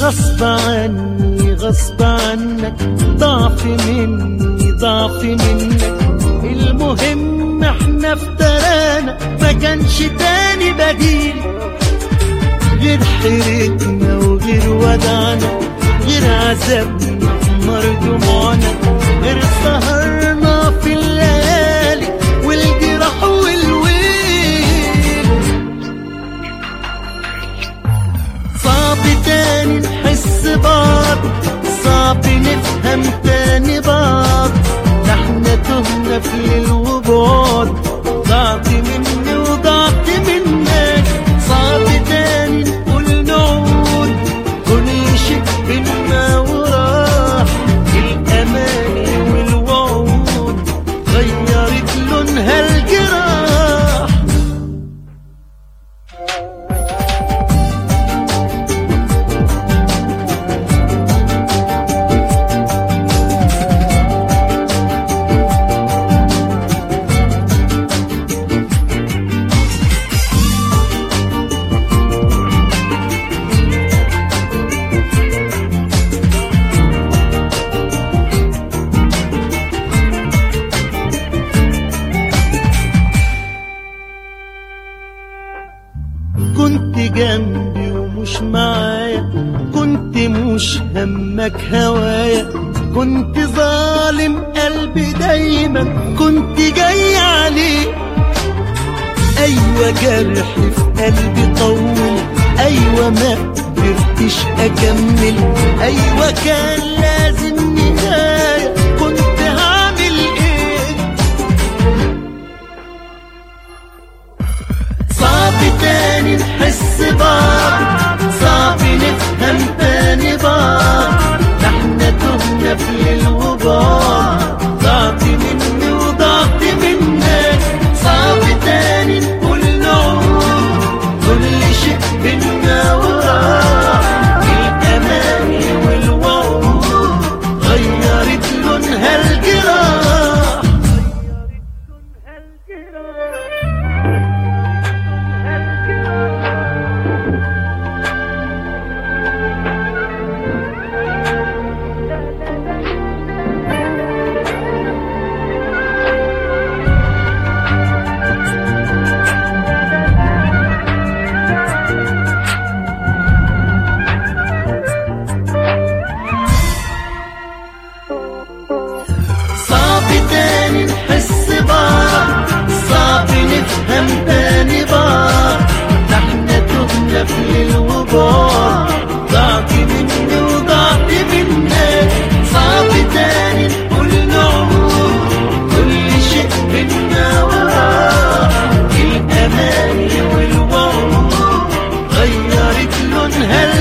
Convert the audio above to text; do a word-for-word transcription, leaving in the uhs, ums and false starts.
غصب عني غصب عنك، ضعف مني ضعف منك. المهم احنا افترانا، ما كانش تاني بديل غير حيرتنا وغير ودعنا، غير عذابنا نار دموعنا، غير سهرنا في الليالي والجراح والويل. صعب تاني نحس بعض، صعب نفهم تاني بعض، ده احنا تهنا في ليل وبعد. ضعت مني وضعت منك، صعب تاني نقول نعود، كل شيء بينا وراح. الأماني والوعود غيرت لونها الجراح. كنت جنبي ومش معايا، كنت مش همك هوايا، كنت ظالم قلبي دايما، كنت جاي عليه. ايوه جرحي في قلبي طول، ايوه ما قدرتش اكمل، ايوه كان لازم نهايه، كنت هعمل ايه؟ صعب تاني نحس بعض، صعب نفهم تاني بعض، ده احنا تهنا في ليل وبعد. ضعت مني وضعت منك، صعب تاني نقول نعود، كل شيء بينا وراح. الأماني والوعود غيرت لونها الجراح. صعب تاني نحس بعض، صعب نفهم تاني بعض، ده احنا تهنا في ليل وبعد. ضعت مني وضعت منك، صعب تاني نقول نعود، كل شيء بينا وراح. الأماني والوعود غيرت لونها